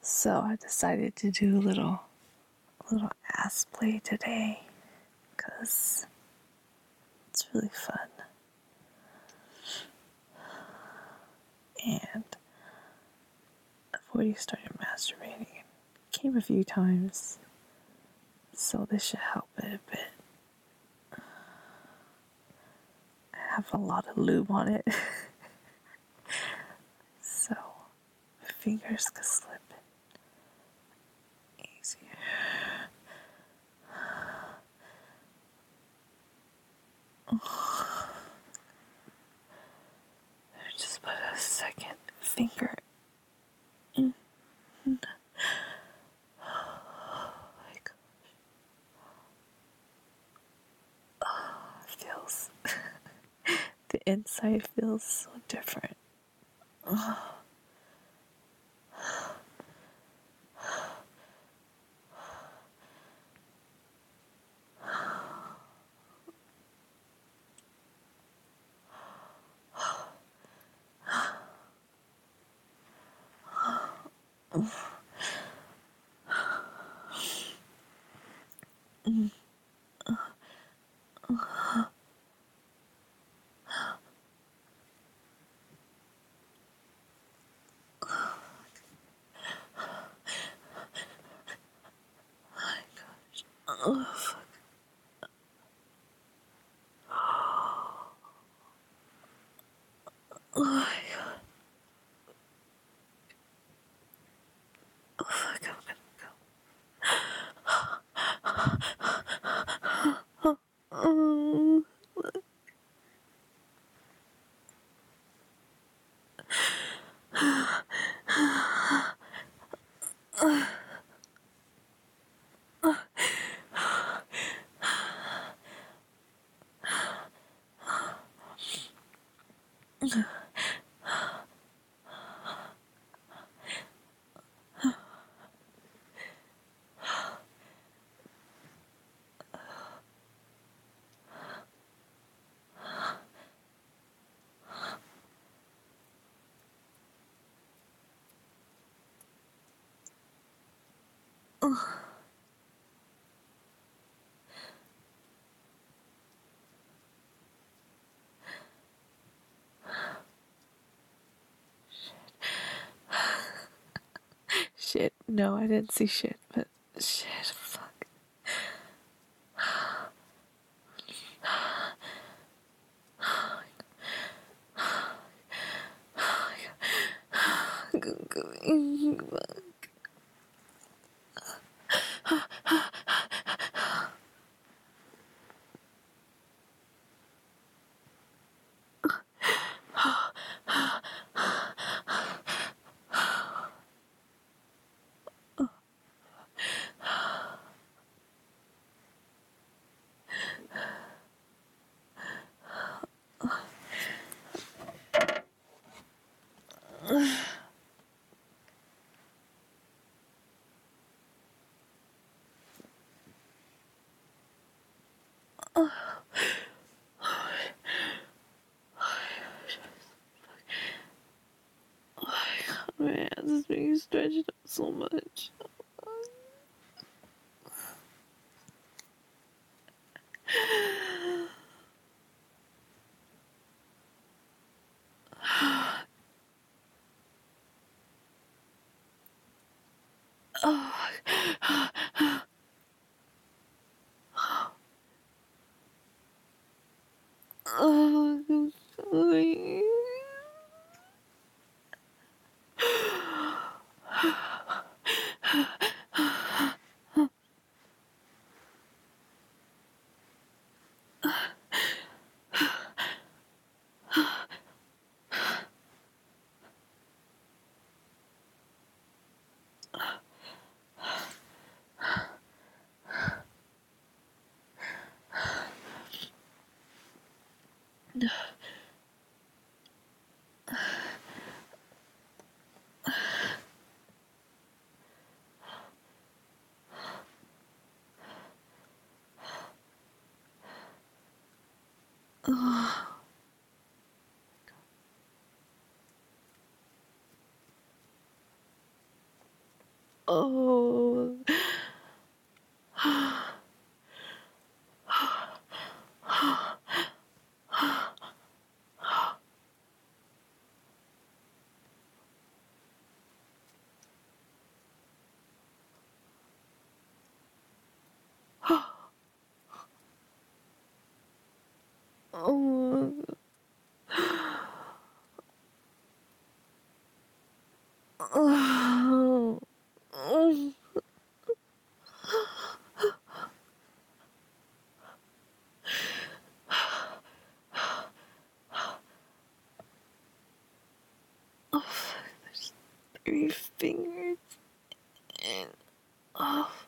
So I decided to do a little ass play today because it's really fun. And I've already started masturbating. It came a few times, so this should help it a bit. I have a lot of lube on it, so my fingers could slip in easier. Just put a second finger in. Like, it feels, the inside feels so different. Oh, fuck. Oh my god. Oh fuck, I'm gonna go. Oh. Shit. No, I didn't see shit, but shit, fuck. Man, this is being stretched out so much. Oh, I'm sorry. Oh. Oh. Oh. Oh, there's 3 fingers and oh.